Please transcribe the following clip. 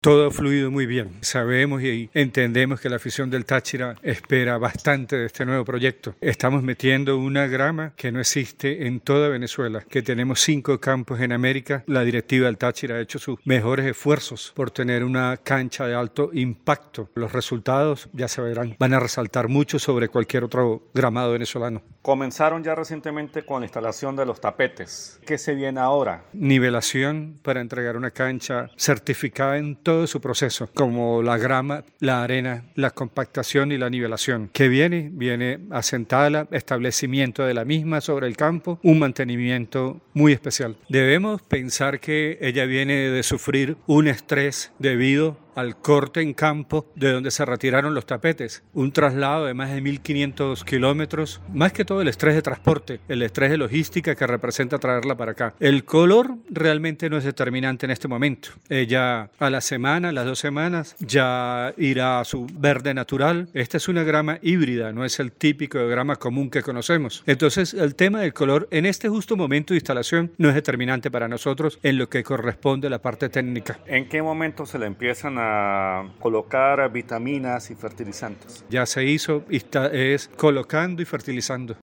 Todo ha fluido muy bien. Sabemos y entendemos que la afición del Táchira espera bastante de este nuevo proyecto. Estamos metiendo una grama que no existe en toda Venezuela, que tenemos 5 campos en América. La directiva del Táchira ha hecho sus mejores esfuerzos por tener una cancha de alto impacto. Los resultados, ya se verán, van a resaltar mucho sobre cualquier otro gramado venezolano. Comenzaron ya recientemente con la instalación de los tapetes. ¿Qué se viene ahora? Nivelación para entregar una cancha certificada en todo su proceso, como la grama, la arena, la compactación y la nivelación. ¿Qué viene? Viene asentada, establecimiento de la misma sobre el campo, un mantenimiento muy especial. Debemos pensar que ella viene de sufrir un estrés debido al corte en campo de donde se retiraron los tapetes, un traslado de más de 1.500 kilómetros, más que todo el estrés de transporte, el estrés de logística que representa traerla para acá. El color realmente no es determinante en este momento. Ella a la semana, a las 2 semanas, ya irá a su verde natural. Esta es una grama híbrida, no es el típico de grama común que conocemos. Entonces, el tema del color en este justo momento de instalación no es determinante para nosotros en lo que corresponde a la parte técnica. ¿En qué momento se le empiezan a colocar vitaminas y fertilizantes? Ya se hizo y es colocando y fertilizando.